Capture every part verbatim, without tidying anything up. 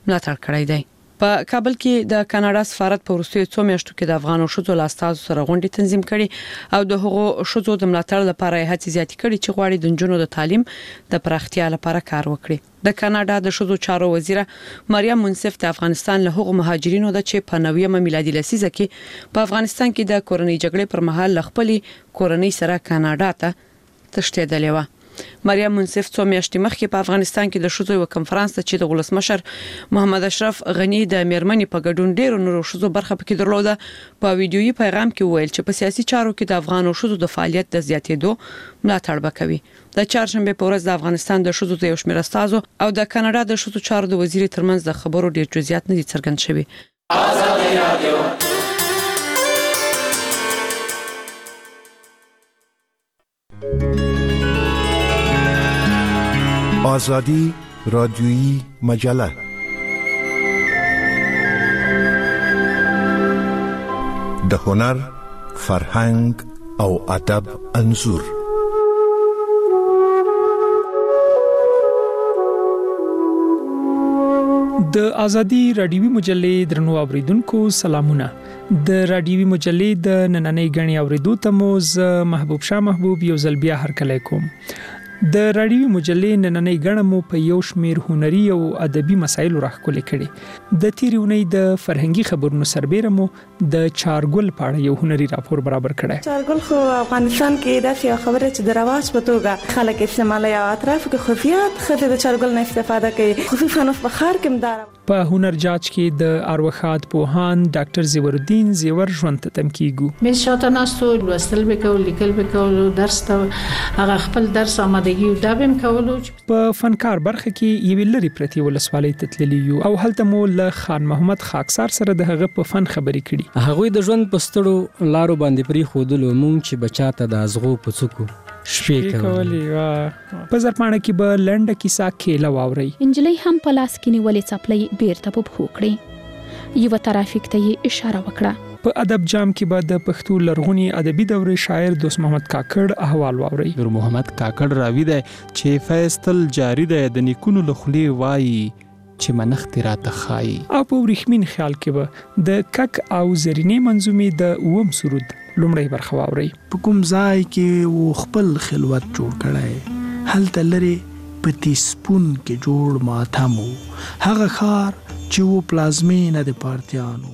ملاتړ کړی دی. په کابل کې د کاناډا سفارت په وروستیو څو میاشتو کې د افغانو شوزو لاستازو سره غونډې تنظیم کړي او د هغو شوزو د ملاتړ لپاره هڅې زیاتې کړي چې غواړي د نجونو د تعلیم د پراختیا لپاره کار وکړي. د کاناډا د شوزو چارو وزیره مریم منصف د افغانستان له هغو مهاجرینو د چې په نویمه میلادي لسیزه کې په افغانستان کې د کورنۍ جګړې پر مهال خپلې کورنۍ سره کاناډا ته تښتېدلې و. مریم منصف څو میاشتې مخکې په افغانستان کې د شوزو یو کنفرانس ته چې د ولسمشر محمد اشرف غنی د میرمنې په ګډون ډیرو نورو شوزو برخه پکې درلوده په ویډیويي پیغام کې ویل چې په سیاسي چارو کې د افغانو شوزو د فعالیت د زیاتېدو ملاتړ وکوي. د چهارشنبه په ورځ د افغانستان د شوزو د یو شمېر استازو او د کاناډا د شوزو چارو د وزیر ترمنځ د خبرو ډیر جزئیات نه دي څرګند شوي. آزادي رادیو آزادی رادیویی مجله د هنر، فرهنګ او ادب انځور. د آزادی رادیویی مجلې درنو اوریدونکو سلامونه. د رادیویی مجلې د نننۍ غنی اوریدو ته مو ز محبوب شاه محبوب یو ځل بیا هرکلی کوم. د رادیویی مجلې نننۍ غړ مو په یو شمیر هنري او ادبي مسایلو راخولې کړي. د تیریونی د فرهنګي خبرونو سربېره مو د چارګل په اړه یو هنري راپور برابر کړی. چارګل خو افغانستان کې داسې خبره چې د رواج په توګه خلک استعمالوي او اطراف کې خفیات خته د چارګل نه استفاده کوي. خصوصا په بخار کې مدار په هنر جاج کې د اروخات پوهان ډاکټر زیور الدین زیور ژوند ته تم کیږو. مې شاته ناستو لوستل وکول لیکل وکول درس ته هغه خپل درس آمادګي دا بهم کولو. په فنکار برخه کې یو لری پرتی ولسوالۍ تتللی یو او هلته مو له خان محمد خاکسار سره د هغه په فن خبرې کړي. هغه د ژوند پستړو لارو باندې پری خودلو مونږ چې بچاته د ازغو پڅکو شپې کولې وا په زرپانه کې به لنډه کیسه کېله واوري. انجلۍ هم په لاس کې نیولې چپلې بیرته په بخو کړې. یو ترافیک ته یې اشاره وکړه. په ادب جام کې به د پښتو لرغونی ادبي دورې شاعر دوست محمد کاکړ احوال واوري. نور محمد کاکړ راوي دی چې فیصل جاری دی د نیکونو لخلي وایي چې منخت راته خای. او په ورخمین خیال کې به د کک او زرینې منظومې د اوم سرود لومړی برخه واوري. په کوم ځای کې و خپل خلوت جوړ کړای هلته لري په تیسپون کې جوړ ماتمو هغه خار چې و پلازمینه د پارتیانو.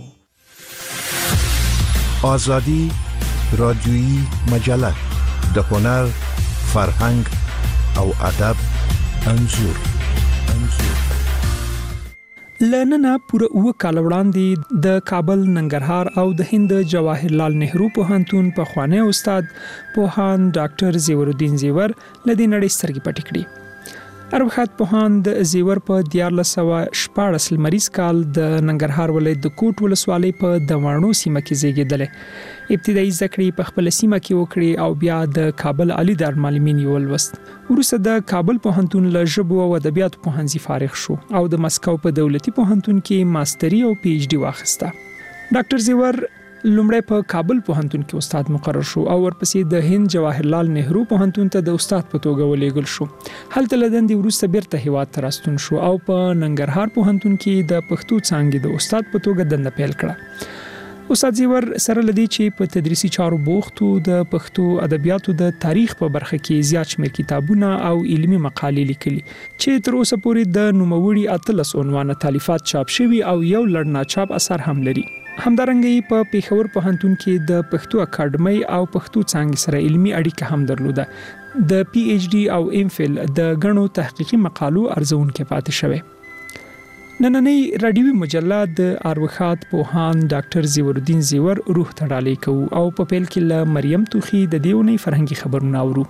آزادی رادیویی مجله د هنر، فرهنګ او ادب انځور. انځور لننه پوره اوه کال وړاندې د کابل، ننګرهار او د هند جواهر لال نهرو پوهنتون په خوانی استاد پوهان ډاکټر زیور الدین زیور لدی نړۍ سترګې پټې کړې. اروخات پوهان د زیور په دیارلس سوه شپاړس لمریز کال د ننګرهار ولایت د کوټ ولسوالۍ په دواڼو سیمه کې زیږیدل. ابتدایي زده کړې په خپل سیمه کې وکړې او بیا د کابل عالی دارالمعلمین یې ولوست. وروسته د کابل پوهنتون له ژبو او ادبیاتو پوهنځي فارغ شو او د مسکو په دولتي پوهنتون کې ماستري او پی ایچ ډي واخیسته. ډاکټر زیور لومړی په کابل پوهنتون کې استاد مقرر شو او ورپسې د هند جواهر لال نهرو پوهنتون ته د استاد په توګه ولېږل شو. هلته له دندې وروسته بیرته هیواد ته راستون شو او په ننګرهار پوهنتون کې د پښتو څانګې د استاد په توګه دنده پیل کړه. استاد زیور سره لدی چې په تدریسي چارو بوختو د پښتو ادبیاتو د تاریخ په برخه کې زیات شمېر کتابونه او علمي مقالې لیکلي چې تر اوسه پورې د نوموړي اتلس عنوانه تالیفات چاپ شوي او یو لړ ناچاپ اثر هم لري. همدارنګه په پیښور پوهنتون کې د پښتو اکاډمۍ او پښتو څانګې سره علمي اړیکه هم درلوده. د پی ایچ ډي او ایم فل د غنو تحقیقي مقالو ارزونکو پاتې شوه. نننۍ رادیویی مجله د اروخات پوهان ډاکټر زیور الدین زیور روح ته ډالۍ کوو او په پیل کې له مریم توخی د دیونی فرهنګي خبرونه اورو.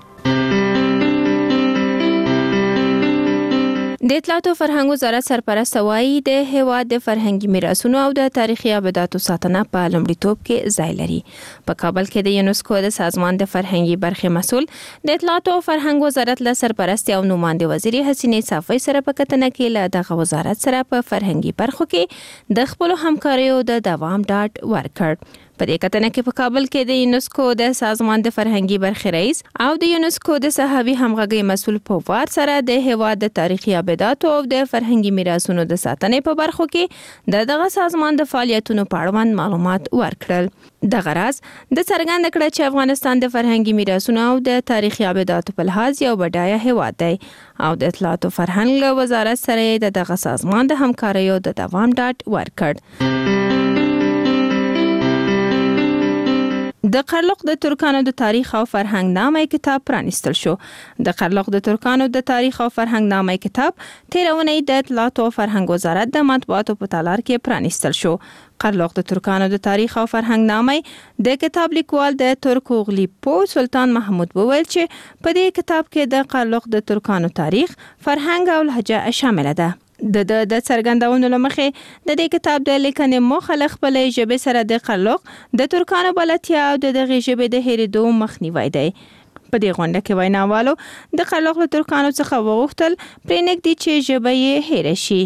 د اطلاعات او فرهنګ وزارت سرپرست وایي د هیواد د فرهنګي میراثونو او د تاریخي ابداتو ساتنه په لومړیتوب کې ځای لري. په کابل کې د یونسکو د سازمان د فرهنګي برخې مسؤل د اطلاعات او فرهنګ وزارت له سرپرست او نماینده وزیر حسینې صافی سره په کتنه کې له دغه وزارت سره په فرهنګي برخو کې د خپل همکاریو د دوام ډاډ ورکړ. په دې کتنه کې په کابل کې د یونسکو د سازمان د فرهنګي برخې رئیس او د یونسکو د صحابي همغږي مسول په وار سره د هیواد د تاریخي ابداتو او د فرهنګي میراثونو د ساتنې په برخو کې د دغه سازمان د فعالیتونو په اړه معلومات ورکړل. دغه راز د څرګند کړه چې افغانستان د فرهنګي میراثونو او د تاریخي ابداتو په لحاظ یو بډایه هیواد دی او د اطلاعات او فرهنګ له وزارت سره د دغه سازمان د همکاریو د دوام ډاډ ورکړ. د قرلوق د ترکانو د تاریخ او فرهنګ نامه کتاب پرانیستل شو. د قرلوق د ترکانو د تاریخ او فرهنګ نامه کتاب تیرونی د اطلاعات او فرهنګ وزارت د مطبوعاتو په تالار کې پرانیستل شو. قرلوق د ترکانو د تاریخ او فرهنګ نامه د کتاب لیکوال د ترک اوغلی پو سلطان محمود وویل چې په دې کتاب کې د قرلوق د ترکانو تاریخ، فرهنګ او لهجه شامل ده. د د د څرګندونو لمخې د دې کتاب د لیکنې موخه له خپلې ژبې سره د قرلوق د ترکانو بلدتیا او د دغې ژبې د هېرېدو مخنیوی دی. په دې غونډه کې ویناوالو د قرلوق له ترکانو څخه وغوښتل پرېنږدي چې ژبه یې هېره شي.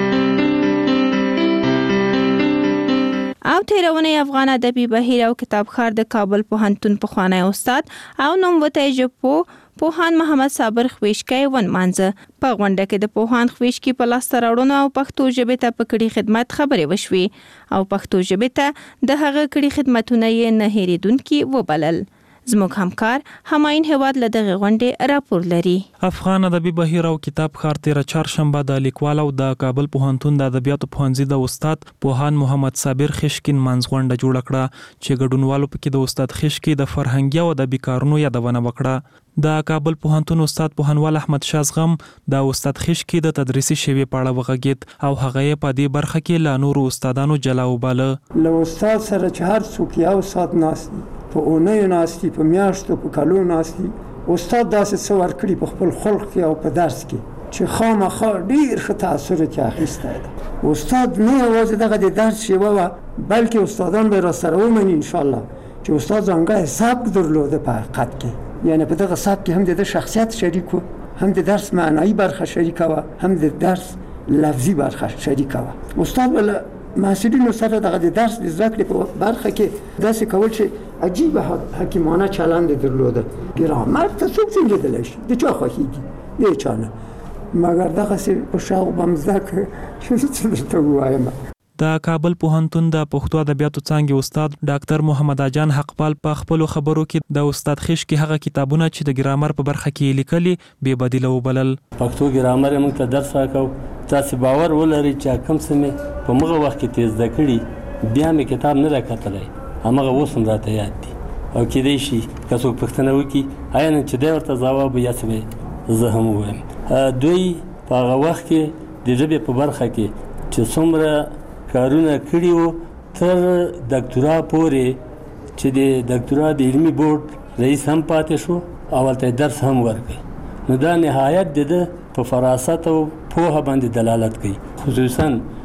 او تیرونی افغان ادبي بهیر او کتابخوان د کابل پوهنتون پخوانی استاد او نوموتی ژبپوه پوهاند محمد صابر خویشکی ونمانځه. په غونډه کې د پوهاند خویشکی په لاسته راوړنو او پښتو ژبې ته په کړي خدمت خبرې وشوې او پښتو ژبې ته د هغه کړي خدمتونه یې نه هېرېدونکي وبلل. زموږ همکار هماین هیواد له دغه غونډې راپور لري. افغان ادبي بهیر او کتابخوان تیر چهارشنبه د لیکوال او د کابل پوهنتون د ادبیاتو پوهنځي د استاد پوهاند محمد صابر خشکین منځ غونډه جوړه کړه چې ګډونوالو پکې د استاد خشکی د فرهنګي او ادبي کارونو یادونه وکړه. د کابل پوهنتون استاد پوهنوال احمد شاه زغم د استاد خشکی د تدریسي شیوې په اړه وغږید او هغه یې په دې برخه کې له نورو استادانو جلا وباله. له استاد سره چې هر څوک یو ساعت ناست په اونۍ ناستي په میاشتو په کلو ناستي، استاد داسې څه ورکړي په خپل خلق کې او په درس کې چې خامخا ډېر ښه تاثر یې اخیستی دی. استاد نه یوازې دغه د درس شیوه وه بلکې استادان به راسره ومني انشاءالله چې استاد ځانګړی سبک درلوده په حقیقت کې، یعنی په دغه سبک کې هم د ده شخصیت شریک و، هم د درس معنایی برخه شریکه وه، هم د درس لفظي برخه شریکه وه. استاد به محصلینو سره دغه د درس د زده کړې په برخه کې داسې کول چې عجیبه حکیمانه چلند درلوده. ګرامر ته څوک څنګه لیدلی شي، د چا خوښېږي، د چا نه، مګر دغسې په شوق به م زده کړې چې څه درته ووایم. د کابل پوهنتون د پښتو ادبیاتو څانګې استاد ډاکټر محمد اجان حقپال په خپلو خبرو کې د استاد خشکی هغه کتابونه چې د ګرامر په برخه کې لیکلي بې بدیله وبلل. پښتو ګرامر یې موږ ته درس راکړ. تاسې باور ولرئ چې کوم څه مې په مغه وخت کې تیز زده کړي بیا مې کتاب نه راکتلی، همغه اوس هم راته یاد دي او کیدای شي که څوک پوښتنه وکړي آیا نن چې دی ورته ځواب یا څه به زه هم ووایم. دوی په هغه وخت کې د ژبې په برخه کې چې څومره کارونه کړي وو تر ډاکټرا پورې چې د ډاکټرا د علمي بورډ رئیس هم پاتې شو او هلته درس هم ورکړي. نو دا نهایت د ده په فراست او پوهه باندې دلالت کوي، خصوصا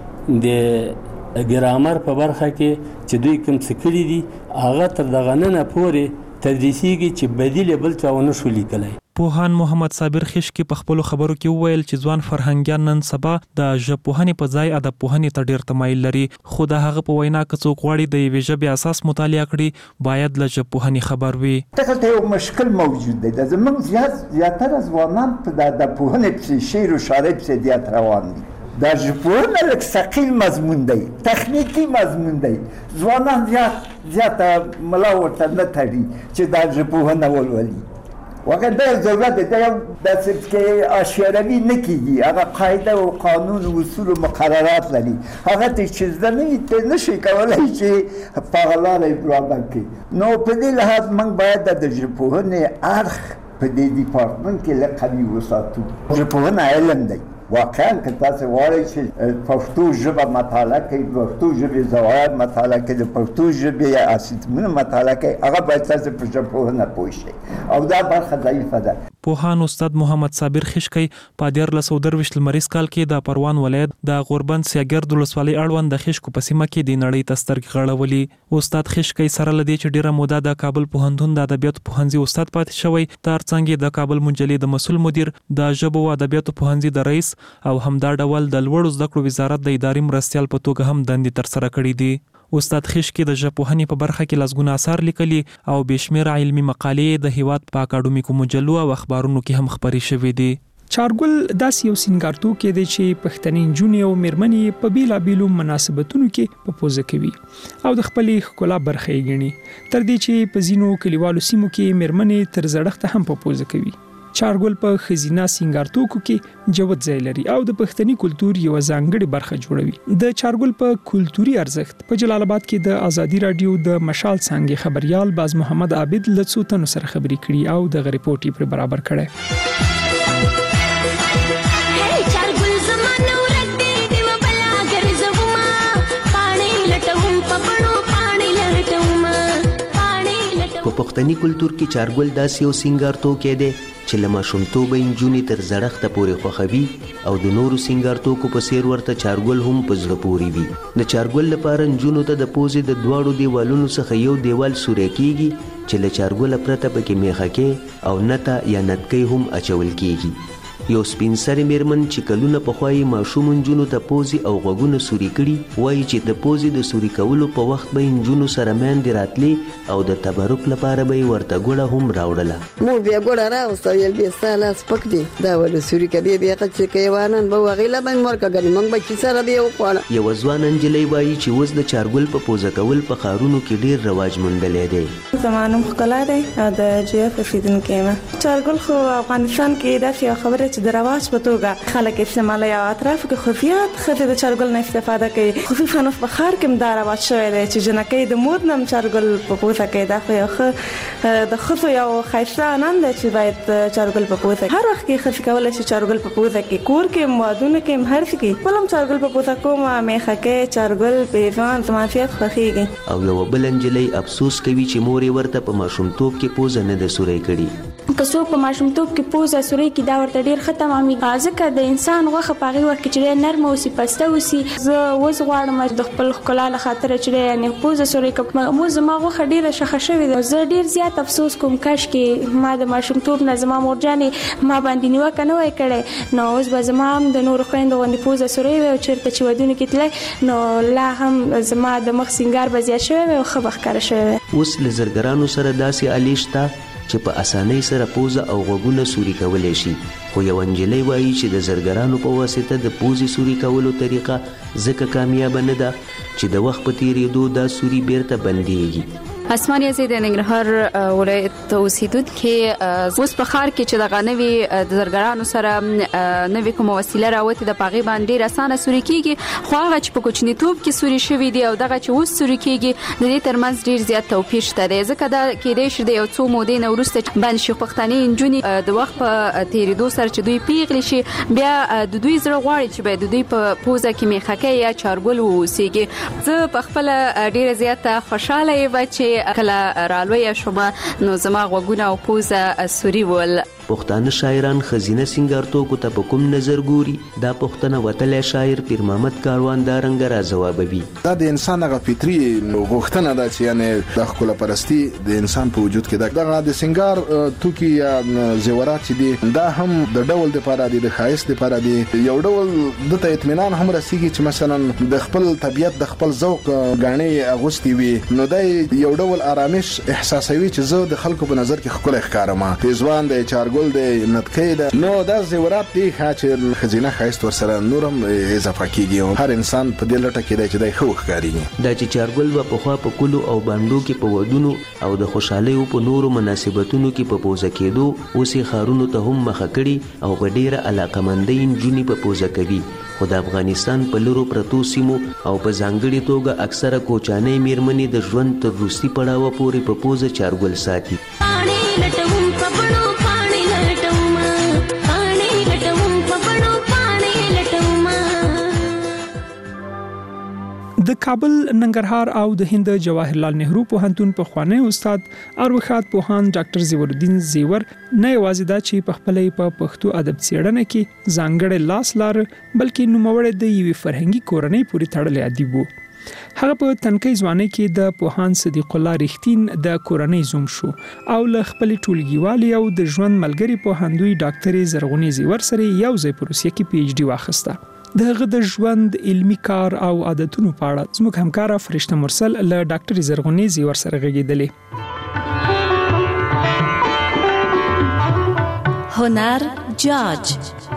د ګرامر په برخه کې چې دوی کوم څه کړي دي هغه تر دغه ننه پورې تدریسیږي چې بدیل بل چا ونه شو لیکلی. پوهاند محمد صابر خشکی په خپلو خبرو کې وویل چې ځوان فرهنګیان نن سبا د ژبپوهنې په ځای ادب پوهنې ته ډېر تمایل لري، خو د هغه په وینا که څوک غواړي د یوې ژبې اساس مطالعه کړي باید له ژبپوهنې خبر وي. دلته یو مشکل موجود دی، د زموږ زیات زیاتره ځوانان په د ادبپوهنې پسې شعر و شاعرۍ پسې زیات روان دي. د ژبپوهنه لږ ثقیل مضمون دی، تخنیکي مضمون دی، ځوانان زیات زیاته ملا ورته نه تړي چې دا ژبپوهنه ولولي. واقعا دا ضرورت دی، دا یو داسې کې اشعروي نه کېږي، هغه قاعده و قانون و اصول و مقررات لري، هغه ته چې زده نه وي ته نشي کولی چې په هغه لاره یې برابر کړي. نو په دې لحاظ موږ باید د ژبپوهنې اړخ په دې ډیپارټمنټ کې لږ قوي وساتو. ژبپوهنه علم دی، واقعا که تاسو غواړئ چې پښتو ژبه مطالعه کوئ، پښتو ژبې ظواهر مطالعه کوئ، د پښتو ژبې اسیتمونه مطالعه کوئ، هغه باید تاسو په ژبپوهنه پوه شئ او دا برخه ضعیفه ده. پوهاند استاد محمد صابر خشکی په دیارلس سوه درویشت لمریز کال کې د پروان ولایت د غوربند سیاګرد ولسوالۍ اړوند د خشکو په سیمه کې د نړۍ ته سترګې غړولي. استاد خشکی سره له دې چې ډېره موده د کابل پوهنتون د ادبیاتو پوهنځي استاد پاتې شوی، ترڅنګ د کابل منجلې د مسؤل مدیر، د ژبو او ادبیاتو پوهنځي د رئیس او همدا ډول د لوړو زده کړو وزارت د اداري مرستیال په توګه هم دندې ترسره کړې دي. استاد خشکی د ژبپوهنې په برخه کې لسګونه اثار لیکلي او بشمیره علمي مقالې د هیواد په اکاډمیکو مجلو او اخبارونو کې هم خپرې شوې دي. چارګل داسې یو سینګارتو کې دی چې پښتني جونې او میرمنې په بیلابیلو مناسبتونو کې په پوزه کوي او د خپلې ښکلا برخه یې ګڼي، تر دې چې په ځینو کلیوالو سیمو کې میرمنې تر زړښت هم په پوزه کوي. چارګل په خزینه سینګارتوکو کې جوت ځای لري او د پښتني کلتور یو ځانګړي برخه جوړوي. د چارګل په کلتوري ارزښت په جلال آباد کې د ازادي رادیو د مشال څنګه خبريال باز محمد عابد لڅو تنو سره خبرې کړي او د غریپورټي پر برابر کړي. په پښتني کلتور کې چارګل داسې یو سینګارتو کې دی چې له ماشومتوبه نجونې تر زړښته پورې خوښوي او د نورو سینګارتوکو په څیر ورته چارګل هم په زړه پورې وي. د چارګل لپاره نجونو ته د پوزې د دواړو دیوالونو څخه یو دیوال سوری کیږي چې له چارګله پرته پکې میخکې او نته یا نتکۍ هم اچول کیږي. یو سپین سرې میرمن چې کلونه پخوای ماشوم نجونو ته پوزي او غوګونه سوري کړي وایي چې د پوزي د سوري کولو په وخت به نجونو سره مېندې راتلې او د تبرک لپاره به ورته ګوړه هم راوړله. مور بیا ګوړه راوسته یل به ساله سپک دي دا ول سوري کبي بیا چې کیوانن به وغیله باندې مور کګنی موږ به چې سره دی وقاله. یو ځوان انجلۍ وایي چې وز د چارګل په پوزه کول په خارونو کې ډیر رواج موندلې دی. زمانم خلا دی د جی اف سیدن کېما چارګل خو افغانستان کې دا څه خبره چې د رواج په توګه خلک استعمالوي او اطراف کې خفیات خزه د چارګل نه استفاده کوي. خفي فنوس په خار کې دا رواج شوی دی چې جنکې د مود نم چارګل په پوزه کې دا خو یو د خفو یو خاصه نن دی چې باید چارګل په پوزه هر وخت کې خفي کول شي چارګل په پوزه کې کور کې مودونه کې هر څه کې ولوم چارګل په پوزه کوم میخه کې چارګل په ځان زمافیت خوخيږي. او یو بل انجلۍ افسوس کوي چې مور ورته په ماشومتوب کې پوزه نه د سوري کړي. که څوک په ماشومتوب کې پوزه سوري کې دا ورته ډیر ختم امي ځکه د انسان غوخه په هغه وخت کې چې نرم او سپسته وسی زه وز غواړم د خپل ښکلا له خاطر چې یعنی پوزه سوري کوم مو زما غوخه ډیره شخه شوې ده. زه ډیر زیات افسوس کوم کاش کې ما د ماشومتوب نه زما مورجانې ما باندې نیوکه نه وای کړې نو اوس به زما هم د نور خويندو غوندې پوزه سوري وي چیرته چې ودونه کې تلای نو لا هم زما د مخ سنگار به زیات شوی او خبر ښکار شوی. اوس لزرګرانو سره داسې الیشتا چې په اسانۍ سره پوزه او غوګونه سوري کولای شي. خو یو انجلۍ وایي چې د زرګرانو په واسطه د پوزي سوري کولو طریقه ځکه کامیاب نه ده چې د وخت په تیریدو دا سوري بیرته بنديږي. اسمان یزید ننګرهار ولایت اوسیدونکو اوس په خار کې چې د غنوي د زرګرانو سره نوې کوم وسیله راوته د پاغي باندې رسانه سوري کیږي خو هغه چې په کوچنیتوب کې سوري شوی دی او دغه چې اوس سوري کیږي د دې ترمنځ ډیر زیات توپیر شته دی ځکه دا کې د شې د یو څو مودې نه ورسته باندې شي پښتني انجونی د وخت په تیریدو سره چې دوی پیغلی شي بیا د دوی زړه غواړي چې به د دوی په پوزه کې میخکې یا چارګل وسیږي. زه په خپل ډیر زیات خوشاله یم چې کله رالوی شوما نو زما غوګونه او پوزه سوري ول. پښتانه شاعران خزینه سنگارتوکو ته په کوم نظر ګوري دا پښتنه وتل شاعر پیر محمد کاروان دا رنګ را جوابوي. دا د انسان غو فطري غوښتنه ده چې یعنی د خپل پرستی د انسان په وجود کې دا د سنگار توکي یا زیورات دي دا هم د ډول د لپاره دي د خایس د لپاره دي یو ډول د اطمینان هم رسیږي چې مثلا د خپل طبيعت د خپل ذوق غاڼي اغوستي وي نو دا یو ډول آرامش احساسوي چې زه د خلکو په نظر کې خپل ښکارم. تیزوان د چارګل د نتکۍ ده نو دا زیورات دي چې خزینه خایست ورسره نورم اضافه کیږي. هر انسان په دې لټه کې دی چې د خو ښکاری دا چې چارګل په خوا په کولو او باندو کې په ودونو او د خوشحالي او په نورو مناسبتونو کې په پوزه کېدو اوسې خارونو ته هم مخ کړي او په ډیره علاقمندین جونی په پوزه کوي. خو د افغانستان په لورو پرتو سیمو او په ځانګړي توګه اکثره کوچانې میرمنې د ژوند تر وروستي پړاوه پورې په پوزه چارګل ساتي. د کابل ننګرهار او د هند جواهرلال نهرو پوهنتون په خوانی استاد اروخات پوهان ډاکټر زیورالدین زیور نه یوازې دا چې په خپلې په پښتو ادب څېړنه کې ځانګړی لاس لار بلکې نوموړی د یوې فرهنګي کورنۍ پورې تړلی ادیب وو. هغه په تنکۍ ځوانۍ کې د پوهان صدیق الله رښتین د کورنۍ زوم شو او له خپل ټولګیوالي او د ژوند ملګری پوهاندوی ډاکټر زرغونی زیور سره یو ځای په روسیه کې پی ایچ ډي واخیسته. د هغه د ژوند علمی کار او عادتونو په اړه زموږ همکارا فرشته مرسل له ډاکټر زرغونی زیور سره غږیدلې. هنر جاج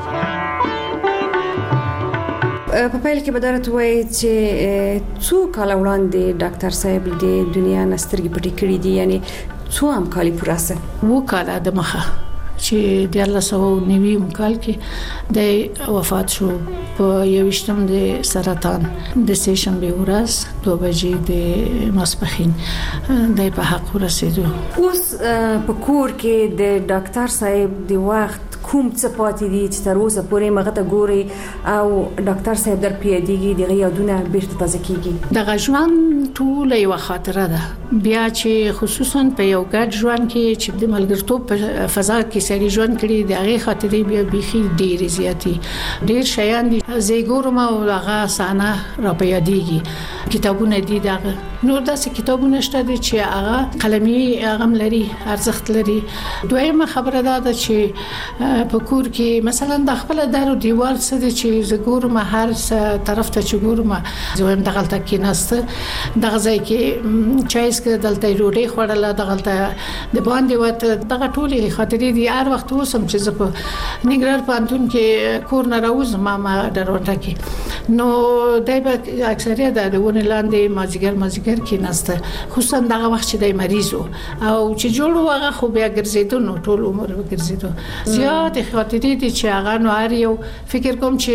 په پیل کې به درته وایي چې څو کال وړاندې ډاکټر صاحب د دنیا نسترګې پټې کړې دي، یعنی څو هم کال پوراسه وو کال د مخه چې د الله سو نویم کال کې د وفات شو په یوشتم د سرطان د سیشن به ورځ دوه بجې د ماسپخین د په حق ورسېدو. اوس په کور کې د ډاکټر صاحب د وخت کوم څه پاتې دي چې تر اوسه پورې مغه ته ګوري او ډاکټر صاحب در پیادېږي د یادونه بیرته تازه کیږي؟ د ژوند ټول یو خاطره ده، بیا چې خصوصا په یو ګډ ژوند کې چې د ملګرتوب په فضا کې سړي ژوند کړي د هغه خاطرې بیا بيخي ډېر زیاتی ډېر شیان دي زیګورم او هغه سانه را پیادېږي. کتابونه دي دغه نور داسې کتابونه شته دي چې هغه قلمي هغه لري ارزښت لري. دویمه خبره ده چې په کور کې مثلا د خپل دارو دیوال څه دي چې زګورم هر طرف ته چې ګورم زویم دغلته کې نسته دغه ځای کې چایس کې دلته روډي خوړله دغلته د باندې وته دغه ټولې خاطرې دي. هر وخت اوسم چې زه په نګران پانتون کې کور نه راوځم ما درونټه کې نو دایبه اکثریت د ونه لاندې مازیګر مازیګر کې نسته، خصوصا دغه وخت چې د مریض او چې جوړ هغه خو بیا ګرځیدو نو ټول عمر وګرځیدو. زیات خاطرې دي چې هغه نو اړیو فکر کوم چې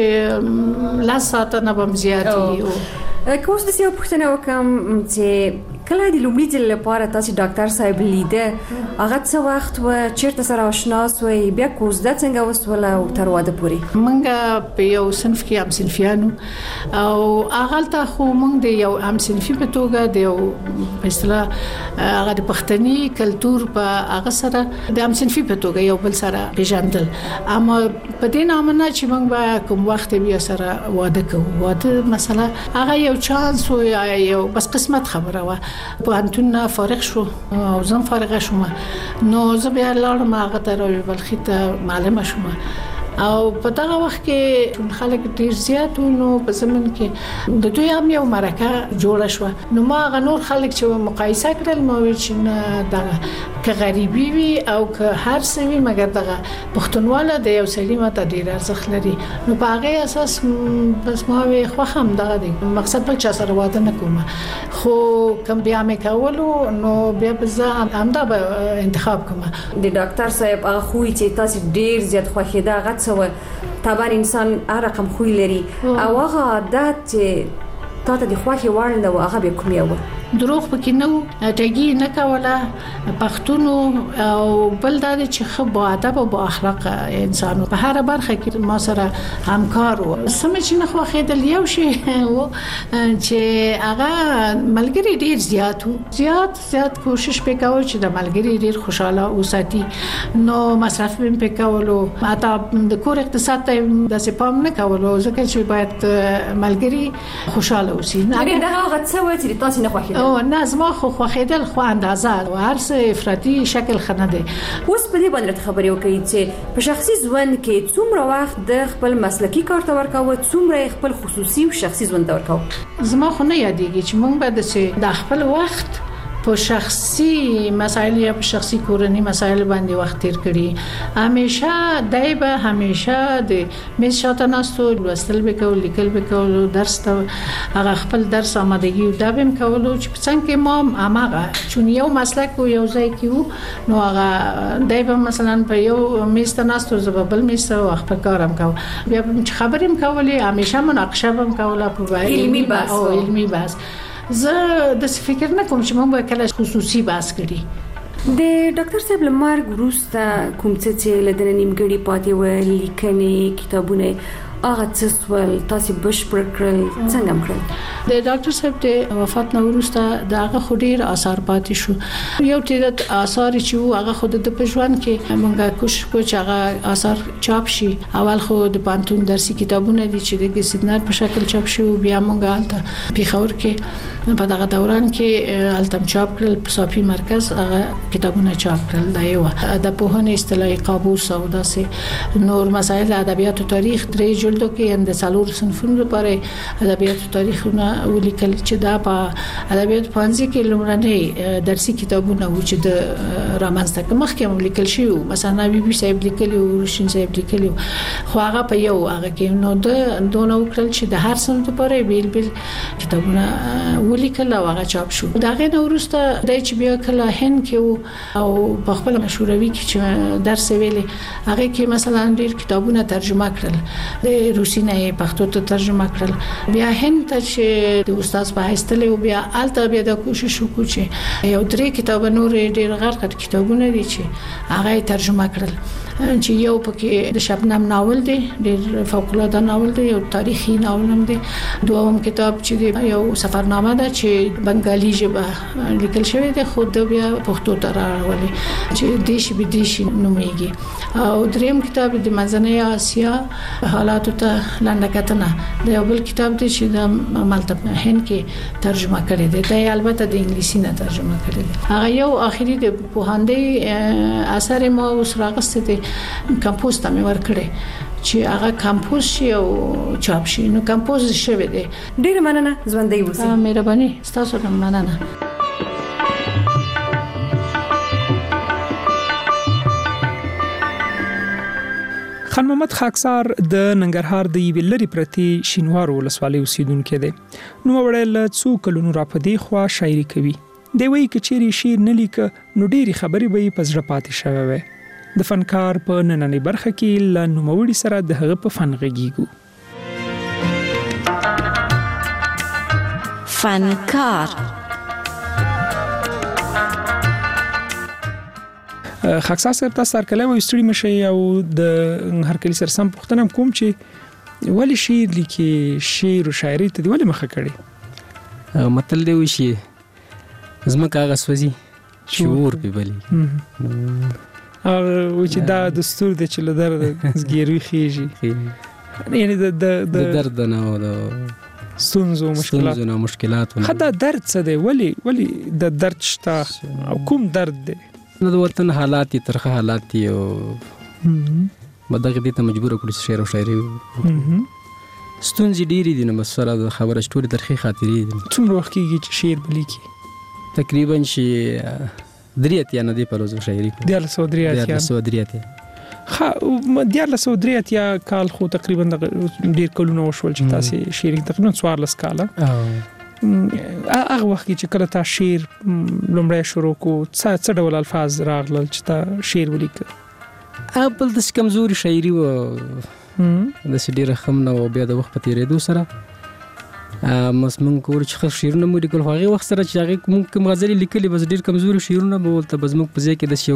لا ساعت نه بم زیات دي. کوم د سیو پښتنه وکم چې کله د لومړي ځل لپاره تاسو ډاکټر صاحب لیده هغه څه وخت و چیرته سره آشنا شوي بیا کوزده څنګه وسوله او تر واده پورې؟ منګه په یو صنف کې هم صنفیانو او هغه ته خو موږ د یو هم صنفي په توګه د یو په اصطلاح هغه د پښتني کلچر په هغه سره د هم صنفي په توګه یو بل سره پیژندل، اما په دې نامه نه چې موږ به کوم وخت بیا سره واده کوو. واده مثلا هغه یو چانس و یو بس قسمت خبره و. په انتون فارغ شو او زم فارغ شوم نو زه بیا لاړم هغه ته بلخي ته معلمه شوم او په دغه وخت کې خلک ډیر زیات نو په زمن کې د دوی هم یو مرکه جوړه شو نو ما غنور خلک چې مقایسه کړل مو چې دغه که غریبي وي او که هر څه وي مګر دغه پښتونواله د یو سلیمه ته ډیر ارزښت لري نو په هغه اساس بس ما وي خو هم دغه دی مقصد په چا سره واده نه کوم خو کوم بیا مې کولو نو بیا به زه همدا به انتخاب کوم. د ډاکټر صاحب هغه خو چې تاسو ډیر زیات خوښیدا غت سو طبعا انسان رقم خو لري او هغه عادت چې تاسو د خوښي وړ نه هغه به کوم یو دروغ پکې نو ټګي نه کوله پښتونو او بل د چې خو ادب او اخلاق انسان په هر برخه کې ما سره همکار و سم چې نه خو خېدل یو شی و چې هغه ملګری ډیر زیات زیات زیات کوشش وکاو چې د ملګری ډیر خوشاله اوساتي نو مصرف هم وکاولو اته د کور اقتصاد ته د سپام نه کولو ځکه چې باید ملګری خوشاله اوسي نه دا هغه څه و چې تاسو نه خوښیږي او نظم خو خوخیدل خو اندازه او هر څه افراطي شکل خنه دي. اوس په دې باندې خبرې وکړئ چې په شخصي ژوند کې څومره وخت د خپل مسلکی کار ته ورکاوه څومره خپل خصوصي او شخصي ژوند ته ورکاوه؟ زما خو نه یادېږي چې مونږ به د خپل وخت په شخصي مسایل یا په شخصي کورنی مسایل باندې وخت تیر کړی. همیشه دایبه همیشه د مې شاته ناستو لوستل وکول لیکل وکول درس ته هغه خپل درس آمادګي دا بهم کولو چې څنګه ما امغه چون یو مسلک او یو ځای کې نو هغه دایبه مثلا په یو میسته ناستو زببل میسته او خپل کارم کو بیا خبرم کولې همیشه مناقشه هم کوله په علمي بحث او علمي بحث. زه د فکر نه کوم چې موږ به کله خصوصي بحث کړي. د ډاکټر صاحب لمرګ وروسته کوم څه چې لدنه نیمګړي پاتې و لیکنې کتابونه هغه څه ول تاسو بشپړ کړل څنګه کړل؟ د ډاکټر صاحب د وفات نه وروسته داغه خډیر آثار پاتې شو. یو تیرت آثار چې هغه خود د پښوان کې موږ کوشش کوو چې هغه آثار چاپ شي. اول خو د پانتون درسي کتابونه دي چې د سیدنار په شکل چاپ شي بیا موږ حالت پیښور کې په دغه دوران کې التم چاپ کړل په صافي مرکز هغه کتابونه چاپ کړل. دا یو د پوهنې اصطلاحي قابوس او داسې نور مسایل ادبیات او تاریخ درې جلدو کې د څلور صنفونو لپاره ادبیات تاریخونه ولیکل چې دا په ادبیات پانځه کې لومړنۍ درسي کتابونه و چې د رامنځته کوم مخکې ولیکل شي مثلا بیبي صاحب لیکلی او روشن صاحب لیکلی خو هغه په یو هغه کې نو د دونه وکړل چې د هر صنف لپاره بیل بیل کتابونه ولیکل او هغه چاپ شو دا غي نو ورسته د چې بیا کله هند کې او په خپل مشوروي کې چې درس ویلي هغه کې مثلا ډیر کتابونه ترجمه کړل د روسي نه پښتو ته ترجمه کړل بیا هند ته چې د استاد په هستله او بیا الته بیا د کوشش وکړو چې یو درې کتاب نور ډیر غرق کتابونه دي چې هغه ترجمه کړل چې یو پکې د شبنم ناول دی ډیر فوق العاده ناول دی یو تاریخي ناول هم دی دوم کتاب چې یو سفرنامه ده چې بنگالي ژبه لیکل شوی دی خو د بیا پښتو ته راوړل چې دیش بدیشي نوميږي او دریم کتاب د منځنۍ اسیا حالاتو ته لنډکتنه د یو بل کتاب دی چې د مالته هند کې ترجمه کړی دی دا البته د انګلیسي نه ترجمه کړی دی هغه یو اخیری د پوهاندې اثر مو وسراغسته دی کمپوز ته مې ورکړی چې هغه کمپوز شي او چاپ شي نو کمپوز شوی دی ډیر مننه ژوندۍ اوسئ مهرباني ستاسو هم مننه خان محمد خاکسار د ننګرهار د یوې لري پرتی شینوارو ولسوالۍ اوسیدونکو دی نو وړل څو کلونو را پدې خوا شاعري کوي دی وی کچيري شعر نه لیک نو ډيري خبري به په زړه پاتې شوی وي د فنکار په نننۍ برخه کې ل نوموړي سره د هغه په فن غږیږو فنکار خاکسار صاحب تاسو سره کله وې ستړي مشي او د هر کلی سره سم پښتنه کوم چې ولی شعر لیکي شعر او شاعري ته دی ولی مخه کړي متل دی وشي زما کاغذ سوځي شعور په بلی او چې دا دستور دی چې له درد زګیروي خيږي یعنی د د درد نه او د ستونزو مشکلات ستونزو مشکلات خدا درد څه دی ولی ولی د درد شته او کوم درد دی نو د وطن حالات ترخه حالات یو مدغه دې ته مجبور کړی شعر او شاعري ستونزې ډېری دي نو مسره د خبره شټوري ترخه خاطرې دي څومره وخت کېږي چې شعر بلیکي تقریبا شي دریاتیا نه دی په روزو شاعري کوي د سو دریاتیا د سو دریاتیا خا د سو دریاتیا کال خو تقریبا ډیر کلونه وشول چې تاسو شعر تقریبا څوارلس کاله هغه وخت چې کله تا شعر لومړی شروع کو څه څه ډول الفاظ راغلل چې تا شعر ولیک خپل د کمزوري شاعري و د سډيره خم نو بیا د وخت په تیرېدو سره مسمن کور چې شعرونه مو لیکل هغه وخت سره چې هغه کوم غزل لیکلي بس ډیر کمزوري شعرونه بولته بس موږ په ځکه د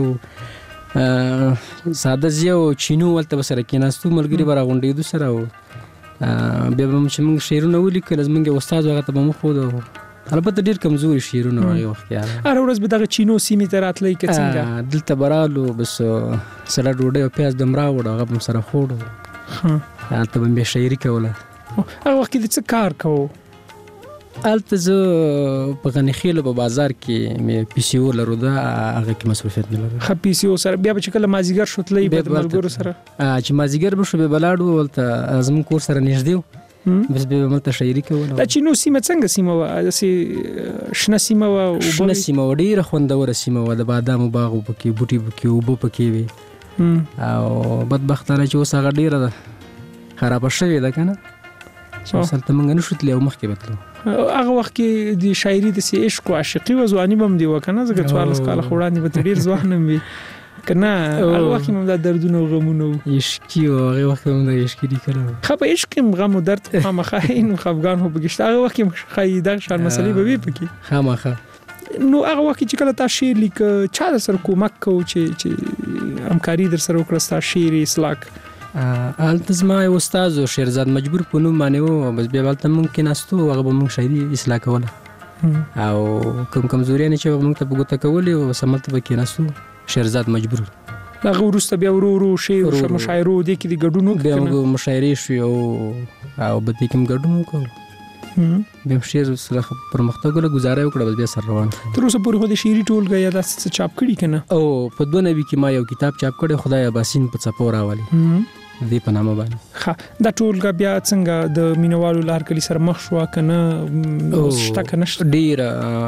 شو ساده زیو چینو ولته سره کیناستو ملګری برا غونډې دو سره بیا هم چې موږ شعرونه ولیکل زمونږ استاد هغه ته مو خو البته ډیر کمزوري شعرونه هغه وخت کې هر ورځ به دغه چینو سیمې ته راتلای کې څنګه دلته برالو بس سره ډوډۍ او پیاز دمرا وړه هغه هم سره خوړو ها ته به شاعري کوله هغه وخت کې څه کار کوو الته زه په غنخیل په بازار کې مې پی سی او لرو دا هغه کې مصروفیت نه لرم خ پی سی او سره بیا چې کله مازیګر شوتلې به د ملګرو سره چې مازیګر به شو به بلاړو ولته زمون کور سره نږدې بس به ملته شاعري کوله دا چې نو سیمه څنګه سیمه و اسی شنه سیمه و شنه سیمه و ډیره خوندور سیمه و د بادام باغ پکې بوټي پکې او بو پکې وي او بدبختانه چې اوس هغه ډیره خراب شوی ده کنه چې سلطه منګ نه شوتلې او مخکې بتلو هغه وخت کې د شاعري د سي عشق او عاشقي و ځواني بم دی وکنه زګ څوارلس کال خوړانی به ډیر ځوان وي کنه هغه وخت کې د دردونو او غمونو عشقي او هغه وخت هم د عشقي دي کړو خو په عشق کې غم او درد خامخاین خفغان هو بګشت هغه وخت کې خایده شان مسلې به وي پکې خامخا نو هغه وخت چې کله تاسو شعر لیک چا سره کومک کو چې چې همکاري در سره وکړه تاسو شعر اسلاک التزما استاد شیرزاد مجبور پونو مانیو بس بیا ولته ممکن استو هغه به مونږ شاعري اصلاح کوله او کوم کمزوري نه چې مونږ ته بغوته کولې او سمت به کې نسو شیرزاد مجبور هغه ورسته بیا ورو ورو شعر او مشاعره دي کې د ګډونو بیا موږ مشاعري شو او او به دې کوم ګډونو کو بیا شعر سره پرمختګ له گزاره وکړه بس بیا سره روان تر اوسه پورې خو د شعري ټولګه یا د چاپ کړي کنه او په دوه نوي کې ما یو کتاب چاپ کړی خدای اباسین په څپو راولي دې په نامه باندې. ها دا ټولګه بیا څنګه د مینوالو لار کلی سره مخ شو کنه شته کنه ډیر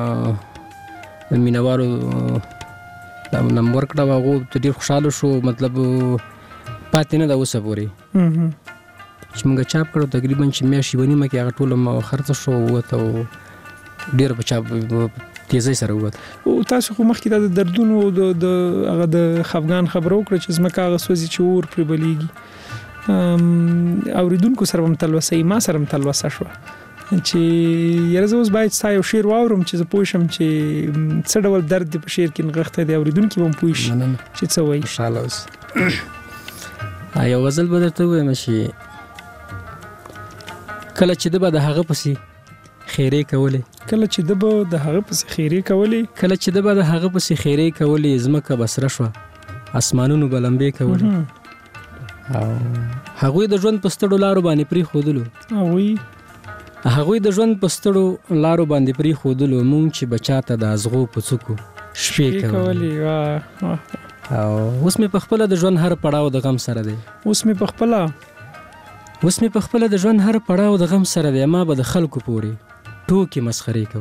د مینوالو دا نمبر کړه هغه ډیر خوشاله شو مطلب پاتې نه دا اوسه پوري چې موږ چاپ کړو تقریبا چې مې شي ونی مکه هغه ټول خرڅ شو وته ډیر په چاپ تیزی سره وته. او تاسو خو مخکې د دردونو د هغه د خفغان خبرو کړ چې زما کاغه سوزي چې ور پر بلیږي ام اوریدونکو سره هم تلوسه ما سره هم تلوسه شو چې یره زوس باید سایو شیر واورم چې زه پوه شم چې څه ډول درد په شیر کې نغښته دی اوریدونکو هم پوه شي چې څه وایي. ان شاء الله اوس آیا غزل بدرته وایم چې کله چې د به د هغه پسې خیره کولې کله چې د به د هغه پسې خیره کولې کله چې د به د هغه پسې خیره کولې زمکه بسره شو اسمانونو بلمبې کولې او هغه د ژوند پستړو لارو باندې پری خودلو هغه هغه د ژوند پستړو لارو باندې پری خودلو مونږ چې بچاته د ازغو پڅکو شپې کولې واه او اوس مې په خپل د ژوند هر پړاو د غم سره دی اوس مې په خپل اوس مې په خپل د ژوند هر پړاو د غم سره دی ما به د خلکو پوري ټوکی مسخري کوي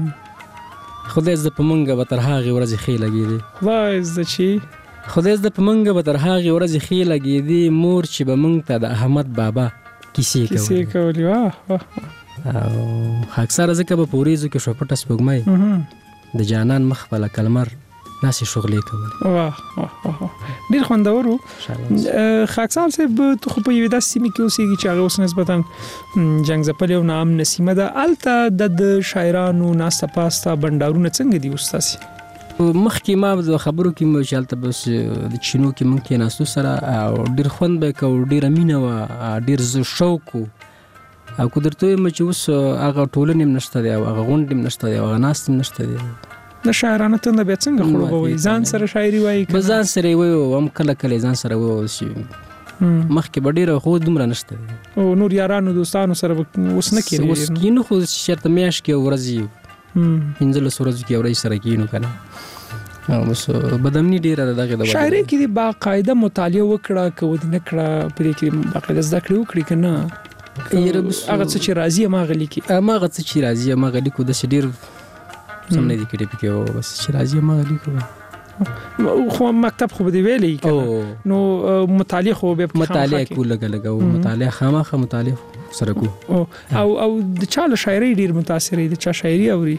خدای زده په منګه به تر هغه ورځې خې لګېدې خدای زده چې خدای زده په منګه به تر هغه ورځې خې لګېدې مور چې به منګ ته د احمد بابا کیسې کوي کیسې کوي واه او اکثر ځکه به پوریزو کې شوپټه سپوږمۍ د جانان مخ په لکلمر ناسي شغلې کوي واه ډیر خوندور خاکسار صاحب ته خو په یوه داسې سیمه کې اوسېږي چې هغه اوس نسبتا جنگ زپلې او نام نسیمه ده الته د شاعرانو ناسته پاسته بندارونه څنګه دي استاد مخکې ما د خبرو کې مو چالت بس د چینو کې مونږ کې ناسو سره او ډیر خوند به کو ډیر امینه وا ډیر شوق او قدرتوي مچ اوس هغه ټولنې نشته دی او هغه غونډې نشته دی او هغه ناس نشته دی د شاعرانو ته به څنګه خړوبوي ځان سره شاعري وایي به ځان سره وایي هم کله کله ځان سره وایي شي مخکې بډیره خو دومره نشته او نور یارانو دوستانو سره اوس نه کېږي اوس کینو خو شرط میاش کې ورځي انځل سورز کې ورځي سره کینو کنه او بس بدمنی ډیره دغه د شاعري کې باقاعده مطالعه وکړه کو دې نه کړه پرې کې باقاعده زده کړې وکړي کنه هغه څه چې راضي ما غلي کې ما هغه څه چې راضي ما غلي کو د شډیر سم نه دي کړي پکې بس چې راځي ما غلي کوم خو مکتب خو به دی ویلې نو مطالعه خو به مطالعه کول لګلګو مطالعه خامخه مطالعه سره کو او او د چاله شاعري ډیر متاثر دي چې شاعري اوري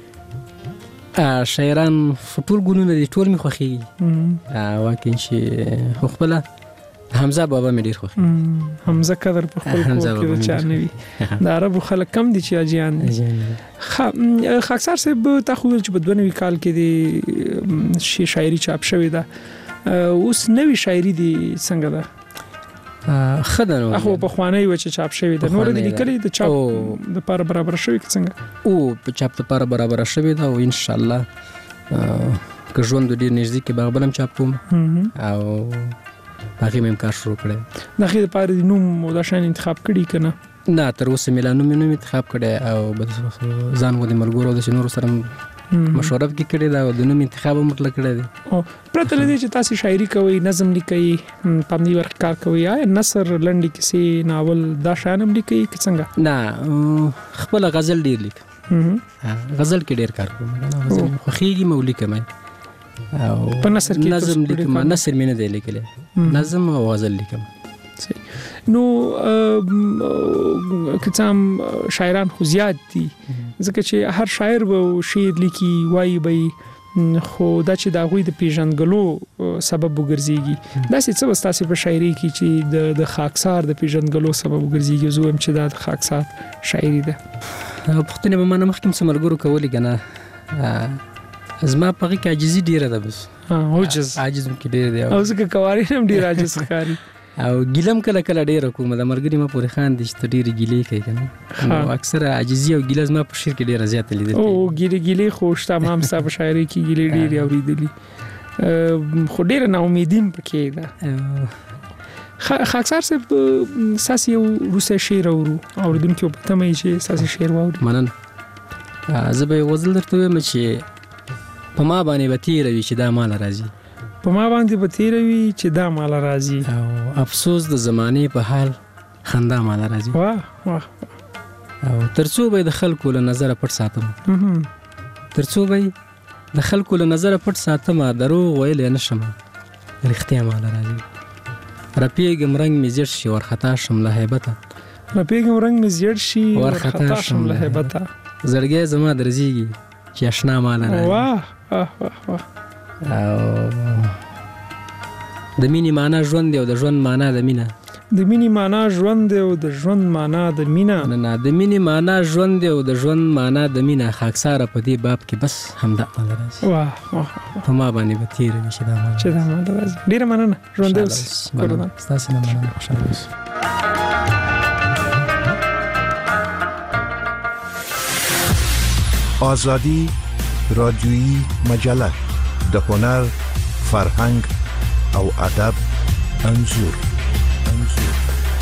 ا شاعران ټول ګونونه دي ټول می خوخي ا واکین شي خپل حمزه بابا مې ډیر خوښ حمزه قدر په خپل کو کې چا نه وي د عربو خلک کم دي چې اجیان خاکسار صاحب تا خو چې په دوه نوي کال کې دي شي شاعري چاپ شوې ده اوس نوي شاعري دي څنګه ده خدانو اخو په خواني و چې چاپ شوې ده نور دي لیکلي د چاپ د لپاره برابر شوې څنګه او په چاپ لپاره برابر شوې ده او ان شاء الله که ژوند ډیر نږدې کې باغبلم چاپ کوم او هغه مې کار شروع کړی د خیر لپاره د نوم او د شان انتخاب کړی کنه نه تر اوسه ملانو مې نوم انتخاب کړی او ځان غو د مرګورو د شنور سره مشوره کې کړی دا د نوم انتخاب مطلق کړی دی او پرته لدی چې تاسو شاعري کوي نظم لیکي پامنی ورک کار کوي یا نثر لنډی کیسې ناول دا شانم لیکي څنګه نه خپل غزل ډیر لیک غزل کې ډیر کار کوم غزل خو خېږي مولي کوم او په نثر کې نظم لیکم نثر مې نه دی لیکلی نظم او غزل لیکم نو کتام شاعران خو زیات دي ځکه چې هر شاعر به شعر لیکي وایي به خو دا چې دا غوي د پیژنګلو سبب وګرځيږي دا څه وستاسي په شاعري کې چې د د خاکسار د پیژنګلو سبب وګرځيږي زه هم چې دا د خاکسار شاعري ده پښتنه به ما مخکې سمرګرو کولی کنه زما پغې کې عاجزي ډیره ده بس ها عاجز عاجز کې ډیره دی او ځکه کواري هم ډیر عاجز ښکاری او ګیلم کله کله ډیره کوم د مرګري ما پورې خان دي چې ډیره ګیلې کوي کنه او اکثر عاجزي او ګیلز ما په شعر کې ډیره زیات لیدل او ګیلې ګیلې خوشته ما صاحب شاعري کې ګیلې ډیره اوریدلې خو ډیره نا امیدیم پکې ده خاکسار صاحب ساسي روسي شعر اورو اوریدونکو په تمه چې ساسي شعر واوري منن زه به غزل درته وایم چې په ما باندې به تیر وي چې دا مال راځي په ما باندې به تیروي چې دا مال راځي او افسوس د زمانه په حال خندا مال راځي. واه واه او ترڅو به د خلکو له نظر پټ ساتم ترڅو به د خلکو له نظر پټ ساتم دروغ ویل نه شم رښتیا مال راځي. رپیږم رنگ می زیړ شي ورخطا شم له هیبته رپیږم رنگ می زیړ شي ورخطا شم له هیبته زړګي زما درځيږي چې آشنا مال راځي. واه واه واه واه او د مینې معنا ژوند دی او د ژوند معنا د مینا د مینې معنا ژوند دی او د ژوند معنا د مینا نه نه د مینې معنا ژوند دی او د ژوند معنا د مینا خاکساره په دې باب کې بس همدا مال راځي. واه واه په ما باندې به تیر وي چې دا مال چې دا مال راځي. ډیره مننه ژوند اوس کورونه تاسو نه مننه خوشاله اوسئ. آزادی رادیویی مجله د هنر، فرهنګ او ادب انځور انځور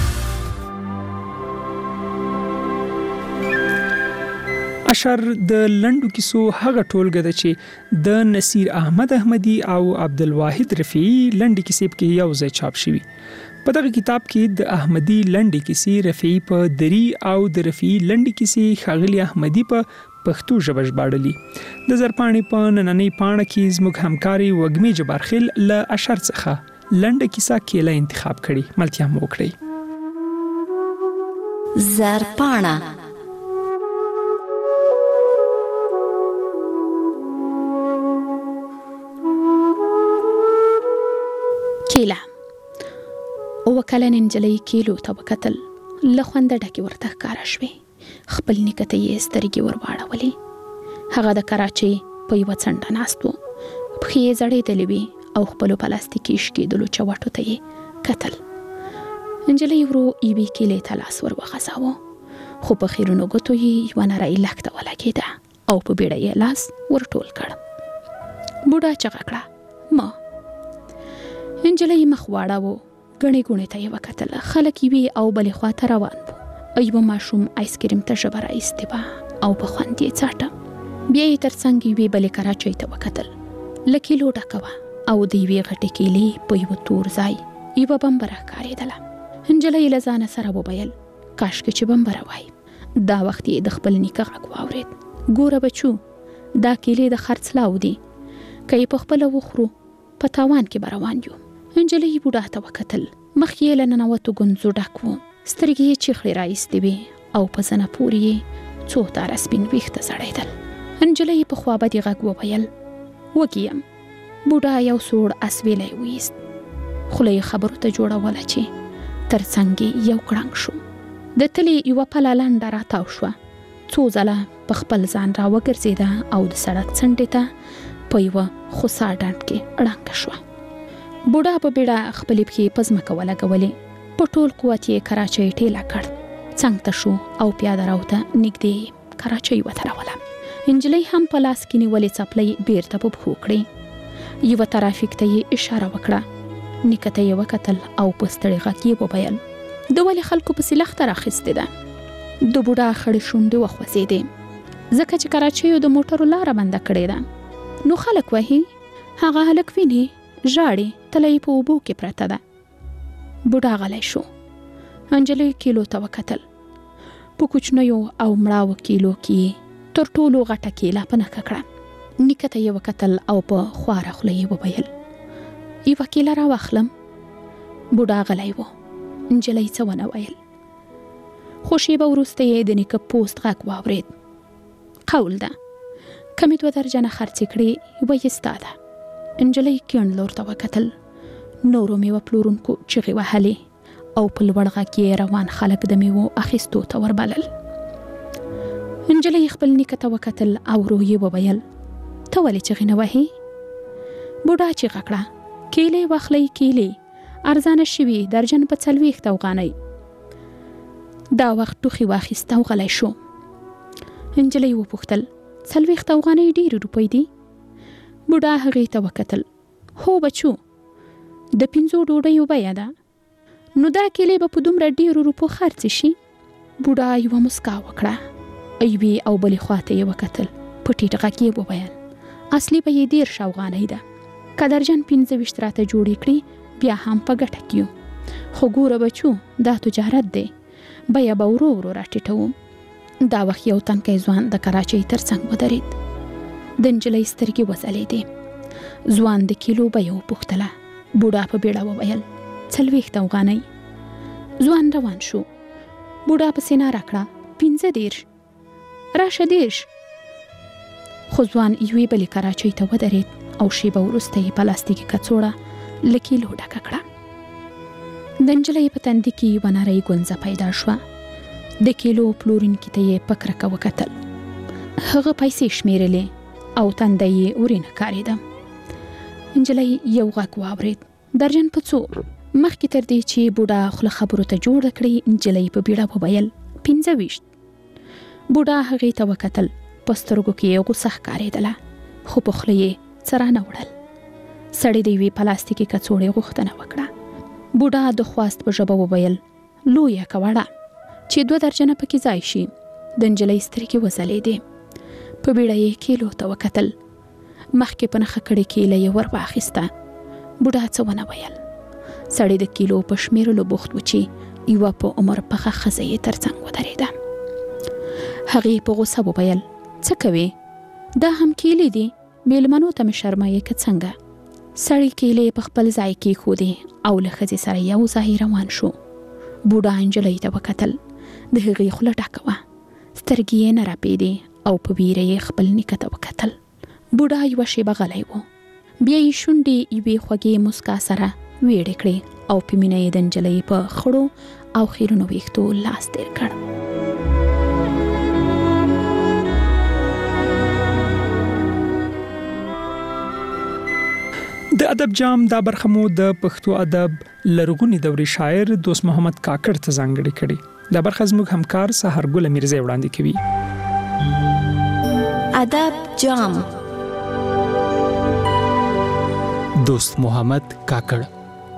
اشر د لندو کیسو هغه ټولګه ده چې د نصیر احمد احمدی او عبدالواحد رفیعی لندې کیسې کې یو ځای چاپ شوی. په دغه کتاب کې د احمدی لندې کیسې رفیعی په دری او د رفیعی لندې کیسې ښاغلی احمدی په پښتو ژبه ژباړلي. د زرپاڼې په نننۍ پاڼه کې زموږ همکاري وږمې جبارخیل له اشر څخه لنډه کیسه کېله انتخاب کړي. ملتیا مو وکړئ. زرپاڼه کېله وکلن نجلۍ کېلو ته وکتل. له خونده ډکې ورته ښکاره شوې. خپل نیکه ته یې سترګې ورواړولې. هغه د کراچۍ په یوه څنډه ناست و. پښې یې ځړېدلې وې او خپلو پلاستیکي شکېدلو چوټو ته یې کتل. نجلۍ ورو یوې کیلې ته لاس ور وغځاوه، خو په خیرونو ګوتو یې یوه نرۍ لښته ولګېده او په بیړه یې لاس ورټول کړ. بوډا چغه کړه ما. نجلۍ مخ واړاوه، ګڼې ګوڼې ته یې وکتل. خلک یوې او بلې خوا ته روان وو. یوه ماشوم آیسکریم ته ژبه راایستې وه او په خوند یې څاټه. بیا یې تر څنګ یوې بلې کراچۍ ته وکتل. له کیلو ډکه وه او د یوې غټې کیلې په یوه تور ځای یوه بمبره ښکارېدله. نجلۍ له ځانه سره وویل کاشکې چې بمبره وای. دا وخت یې د خپل نیکه غږ واورېد. ګوره بچو، دا کیلې د خرڅلاو دي، که یې په خپله وخورو په تاوان کې به روان یو. نجلۍ بوډا ته وکتل. مخ یې له ننوتو ګونځو ډک و. سترګې یې چیخلې راایستې وې او په زنه پورې یې څو تاره سپین ویښته ځړېدل. نجلۍ په خوابدي غږ وویل وږې یم. بوډا یو سوړ اسویلی وایست. خوله یې خبرو ته جوړوله چې تر څنګ یې یو کړنګ شو. د تلې یوه پله لنډه راتاو شوه. څو ځله په خپل ځان را وګرځېده او د سړک څنډې ته په یوه خوسا ډنډ کې ړنګه شوه. بوډا په بیړه خپلې پښې په ځمکه ولګولې. په ټول قوت یې کراچۍ ټیله کړ. څنګ ته شو او پیاده راو ته نږدې کراچۍ وتروله. نجلۍ هم په لاس کې نیولې څپلۍ بیرته په پښو کړې. یوه ترافیک ته یې اشاره وکړه. نیکه ته یې وکتل او په ستړي غږ یې وویل د ولې خلکو پسې لښته راخیستې ده. د بوډا خړې شونډې وخوځېدې. ځکه چې کراچیو د موټرو لاره بنده کړې ده، نو خلک وهي. هغه هلک ویني ژاړي، تله یې په اوبو کې پرته ده. بوډا غلی شو. نجلۍ کیلو ته وکتل. په کوچنیو او مړاوو کیلو کې تر ټولو غټه کیله په نښه کړه. نیکه ته یې وکتل او په خواره خوله یې وویل یوه کیله راواخلم. بوډا غلی و. نجلۍ څه ونه ویل. خو شیبه وروسته یې د نیکه پوست غږ واورېد. قول ده که مې دوه درجنه خرڅې کړې یوه یې ستا ده. نجلۍ کیڼ لور ته وکتل. نورو میوه پلورونکو چغې وهلې او په لوړ غږ یې روان خلک د میوو اخیستو ته وربلل. نجلۍ خپل نیکه ته وکتل او ورو یې وویل ته ولې چغې نه وهې؟ بوډا چیغه کړه کیلې واخلئ کیلې ارزانه شوي درجن په څلوېښت افغانۍ. دا وخت ټوخي واخیست او غلی شو. نجلۍ وپوښتل څلوېښت افغانۍ ډېرې روپۍ دي؟ بوډا هغې ته وکتل. هو بچو، د پنځو ډوډیو بیه ده، نو دا کیلې به په دومره ډېرو روپو خرڅې شي. بوډا یوه مسکا وکړه. یوې او بلې خوا ته یې وکتل. په ټیټ غږ یې وویل اصلي به یې دېرش افغانۍ ده. قدرجن پنځه ویشت راته جوړې کړي بیا هم په ګټه کیو خو ګوره بچو دا تجارت دی بیا به ورو ورو راټیټوم دا وخت یو تنکی ځوان د کراچۍ ترڅنګ ودرېد د نجلۍ سترګې وځلېدې ځوان د کیلو بیه وپوښتله بوډا په بیړه وویل څلوېښت افغانۍ ځوان روان شو بوډا پسې ناره کړه پنځه دېرش راشه دېرش خو ځوان یوې بلې کراچۍ ته ودرېد او شیبه وروسته یې پلاستیکي کڅوړه له کیلو ډکه کړه د نجلۍ په تندي کې یوه نرۍ ګونځه پیدا شوه د کیلو پلورونکي ته یې په کرکه وکتل هغه پیسې شمیرلې او تنده یې ورینه کارېده نجلۍ یو غږ واورېد درجن په څو مخکې تر دې چې بوډا خوله خبرو ته جوړه کړي نجلۍ په بیړه وویل پنځه ویشت بوډا هغې ته وکتل په سترګو کې یې غوسه ښکارېدله خو په خوله یې څه رانه وړل سړي د یوې پلاستیکي کڅوړې غوښتنه وکړه بوډا د خواست په ژبه وویل لویه که وړه چې دوه درجنه پکې ځای شي د نجلۍ سترګې وځلېدې په بیړه یې کیلو ته وکتل مخکې په نښه کړې کیله یې ور واخیسته بوډا څه ونه ویل سړی د کیلو په شمیرلو بوخت و چې یوه په عمر پخه ښځه یې ترڅنګ ودرېده هغې په غوسه وویل څه کوې دا هم کیلې دي میلمنو ته مې شرمایې که څنګه سړی کیلې په خپل ځای کېښودې او له ښځې سره یو ځای روان شو بوډا نجلۍ ته وکتل د هغې خوله ډکه وه سترګې یې نه راپېدې او په ویره یې خپل نیکه ته وکتل بوډا یوه شیبه غلی و بیا یې شونډې یوې خوږې مسکا سره ویړې کړې او په مینه یې د نجلۍ په خړو او خیرونو ویښتو لاس تېر کړ د ادب جام دا برخه مو د پښتو ادب لرغونی دورې شاعر دوست محمد کاکړ ته ځانګړې کړې دا برخه زموږ همکار سحرګل میرزا وړاندې کوي ادب جام دوست محمد کاکړ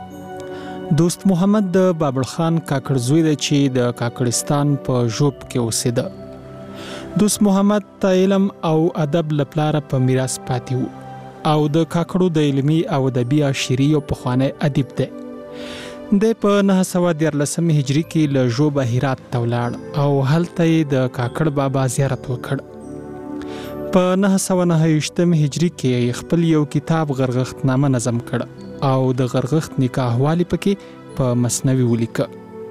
دوست محمد د بابل خان کاکړ زوی دی چې د کاکړستان په ژوب کې اوسېده دوست محمد ته علم او ادب له پلاره په میراث پاتې و او د کاکړو د علمي او ادبي شاعري او پخوانی ادیب دی د په نهه سوه دیارلسم هجري کې له ژوبه هرات ته ولاړ او هلته یې د کاکړ بابا زیارت وکړ په نهه سوه نهه ویشتم هجري کې خپل یو کتاب غرغښت نامه نظم کړ او د غرغښت نکاح والی پکې په مثنوي ولیکه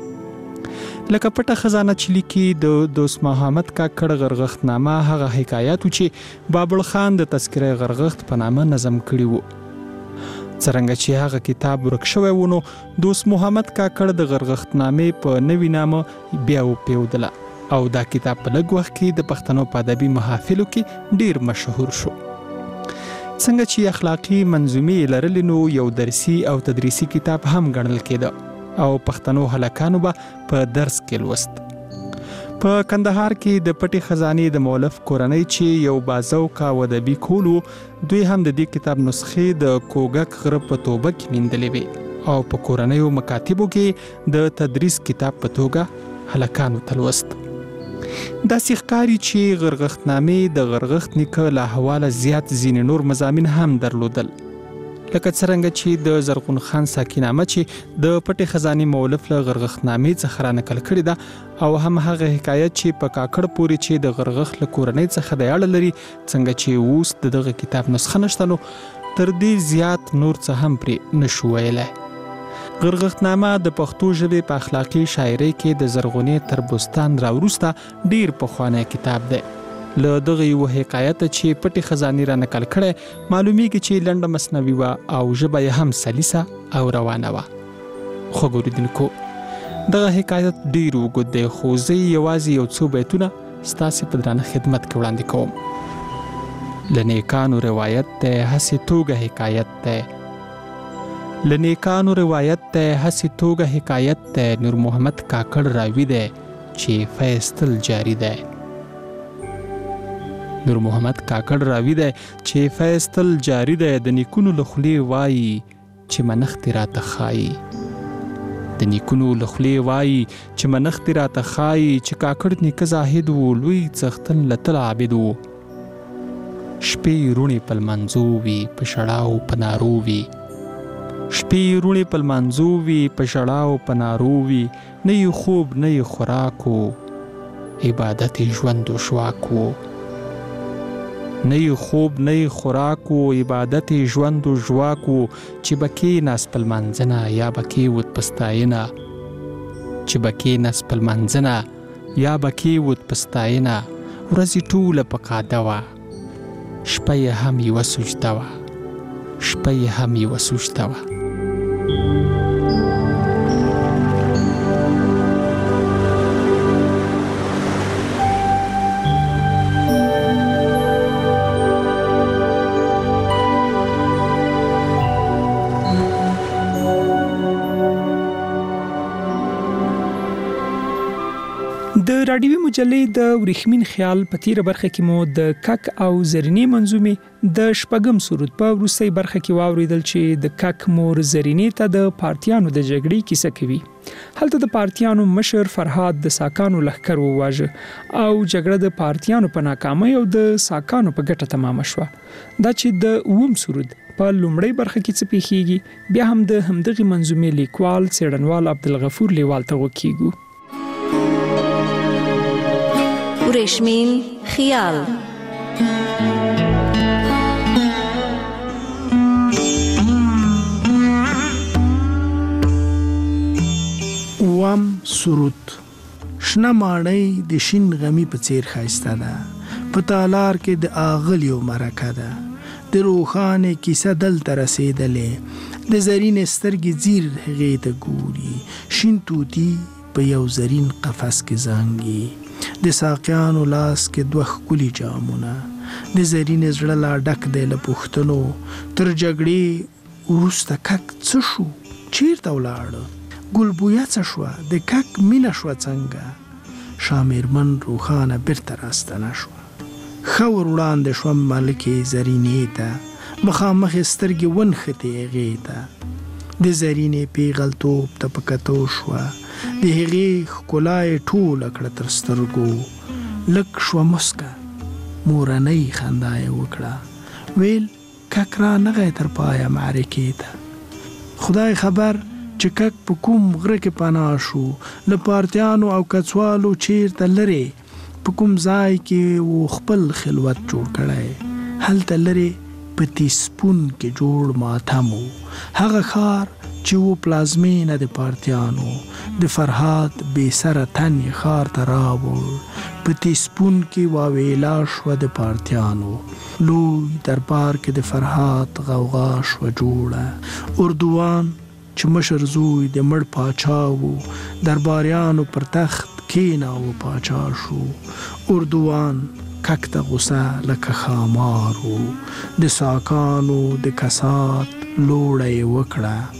لکه پټه خزانه چې لیکي د دوست محمد کاکړ غرغښت نامه هغه حکایات چې بابل خان د تذکره غرغښت په نامه نظم کړي وو څرنګه چې هغه کتاب ورک شوی و نو دوست محمد کاکړ د غرغښت نامې په نوي نامه بیا وپیودله او دا کتاب په لږ وخت کې د پښتنو په ادبي محافلو کې ډیر مشهور شو څنګه چې اخلاقی منظومې لرلې نو یو درسي او تدریسي کتاب هم ګڼل کېده او پښتنو هلکانو به په درس کې لوست په کندهار کې د پټي خزانې د مؤلف کورنۍ چې یو بازوقه او ادبي کول دوی هم د دې کتاب نسخې د کوګک غره په توبه کې نیندلې وي او په کورنیو مکاتبو کې د تدریس کتاب په توګه هلکانو ته لوست داسې ښکاري چې غرغښت نامې د غرغښت نیکه له حواله زیات ځینې نور مضامین هم درلودل لکه څرنګه چې د زرغون خان ساکینامه چې د پټې خزانې مؤلف له غرغښت نامې څخه رانقل کړې ده او هم هغه حکایت چې په کاکړ پورې چې د غرغښت له کورنۍ څخه د اړه لري څنګه چې اوس د دغه کتاب نسخه نشته نو تر دې زیات نور څه هم پرې نشو ویلی غرغښت نامه د پښتو ژبې په اخلاقی شاعرۍ کې د زرغونې تر بستان راوروسته ډیر پخوانی کتاب دی له دغه یو حکایت چې پټي خزانې را نقل کړي معلومیږي چې لنډه مثنوي وه او ژبه یې هم سلیسه او روانه وه خو ګوریدونکو دغه حکایت ډیر اوږد دی خو زه یوازې یو څو بیتونه ستاسې په درانه خدمت کې وړاندې کوم له نیکانو روایت دی هسې توګه حکایت دی له نیکانو روایت دی هسې توګه حکایت دی نور محمد کاکړ راوي دی چې فیصل جاری دی نور محمد کاکړ راوي دی چې فیصل جاری دی د نیکونو له خولې وایي چې منښتې راته ښایي د نیکونو له خولې وایي چې منښتې راته ښایي چې کاکړ نیکه زاهد و لوی څښتن له تل عابد و شپې رونې په لمانځو وي په شړاو په نارو وي شپې رونې په لمانځو وي په شړاو په نارو وي نه یې خوب نه یې خوراک و عبادت یې ژوند و شواک و نه یې خوب نه یې خوراک و عبادت یې ژوند و ژواک و چې به کېناست په لمانځنه یا به کېوت په ستاینه چې به کېناست په لمانځنه یا به کېوت په ستاینه ورځې ټوله په قاده وه شپه یې هم یوه سجده وه شپه یې هم یوه سجده وه د راډیوي مجلې د ورېښمین خیال په تیره برخه کې مو د کک او زرینې منظومې د شپږم سرود په وروستۍ برخه کې واوریدل چې د کک مور زرینې ته د پارتیانو د جګړې کیسه کوي. هلته د پارتیانو مشر فرهاد د ساکانو لښکر وواژه او جګړه د پارتیانو په ناکامۍ او د ساکانو په ګټه تمامه شوه. دا چې د اووم سرود په لومړۍ برخه کې څه پیښیږي بیا هم د همدغې منظومې لیکوال څېړنوال عبدالغفور لیوال ته وکیږو. ورېښمین خیال. اووم سرود. شنه ماڼۍ د شین غمی په څیر ښایسته ده، په تالار کې د آغلیو مرکه ده، د روښانې کیسه دلته رسېدلې، د زرین سترګې ځیر هغې ته ګوري، شین توتي په یو زرین قفس کې زانګي، د ساقیانو لاس کې دوه ښکلي جامونه، د زرین زړه لا ډک دی له پوښتنو، تر جګړې وروسته کک څه شو، چیرته ولاړه، ګلبویه څه شوه، د کک مینه شوه څنګه، شامیرمن روښانه بیرته راستنه شوه، ښه ور وړاندې شوم ملکې زرینې ته، مخامخ یې سترګې ونښتې هغې ته، د زرینې پیغلتوب ته په کتو شوه، د هغې ښکلا یې ټوله کړه تر سترګو، لږ شوه مسکه، مورنۍ خندا یې وکړه، ویل کک رانغی تر پایه معرکې ته، خدای خبر چې کک په کوم غره کې پناه شو، له پارتیانو او کڅوالو چیرته لرې، په کوم ځای کې و خپل خلوت جوړ کړی، هلته لرې په تیسپون کې جوړ ماتم و، هغه ښار چې و پلازمینه د پارتیانو، د فرهاد بې سره تن یې ښار ته راوړ، په تیسپون کې واویلا شوه د پارتیانو، لوی دربار کې د فرهاد غوغا شوه جوړه، اردوان چې مشر زوی د مړ پاچا و، درباریانو پر تخت کېناوه پاچا شو، اردوان کک ته غوسه لکه ښامار و، د ساکانو د کسات لوړه یې وکړه،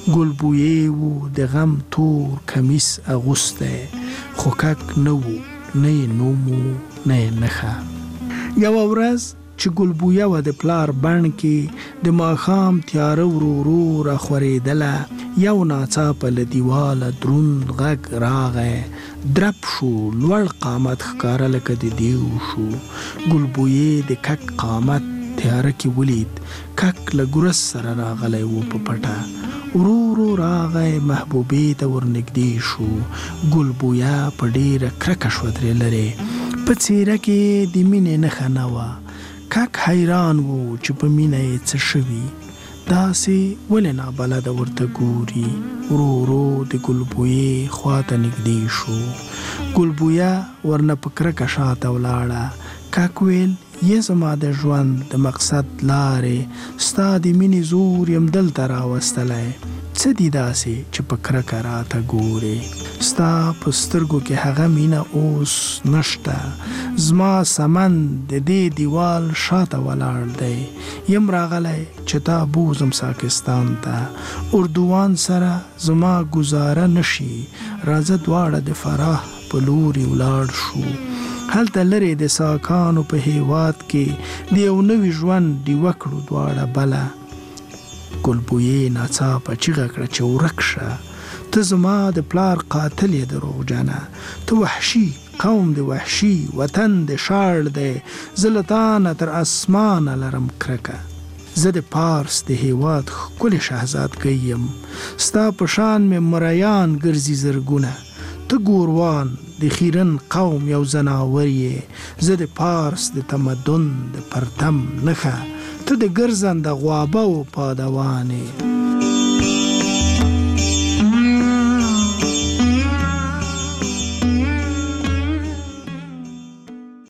ګلبویې و د غم تور کمیس اغوستی، خو کک نه و، نه یې نوم و نه یې نښه. یوه ورځ چې ګلبویه وه د پلار بڼ کې، د ماښام تیاره ورو ورو راخورېدله، یو ناڅاپه له دیواله دروند غږ راغی، درب شو، لوړ قامت ښکاره لکه د دیو شو، ګلبویې د کک قامت تیاره کې ولید، کک له ګرس سره راغلی و په پټه، ورو ورو راغی محبوبې ته ورنږدې شو، ګلبویه په ډېره کرکه شوه ترې لرې، په څېره کې د مینې نښه نه وه، کک حیران و چې په مینه یې څه شوي، داسې ولې نابلده ورته ګوري، ورو ورو د ګلبویې خواته نږدې شو، ګلبویه ورنه په کرکه شاته ولاړه، کک ویل یې زما د ژوند د مقصد لارې، ستا د مینې زور یم دلته راوستلی، څه دي داسې چې په کرکه راته ګورې، ستا په سترګو کې هغه مینه اوس نشته، زما سمن د دې دیوال شاته ولاړ دی، یم راغلی چې تا بوزم ساکستان ته، اردوان سره زما ګزاره نشي، راځه دواړه د فراه په لوري ولاړ شو، هلته لرې د ساکانو په هیواد کې د یو نوي ژوند ډیوه کړو دواړه بله، ګلبویې ناڅاپه چیغه کړه چې ورک شه، ته زما د پلار قاتل یې دروغجنه، ته وحشي قوم د وحشي وطن د شاړ دی زلطان تر اسمان لرم کرکه زه د پارس د هیواد ښکلې شهزادګۍ یم ستا په شان مې مریان ګرځي زرګونه ته ګوروان د خیرن قوم یو زناور یې زه د پارس د تمدن د پرتم نښه ته د ګرځنده غوابه و پادوانې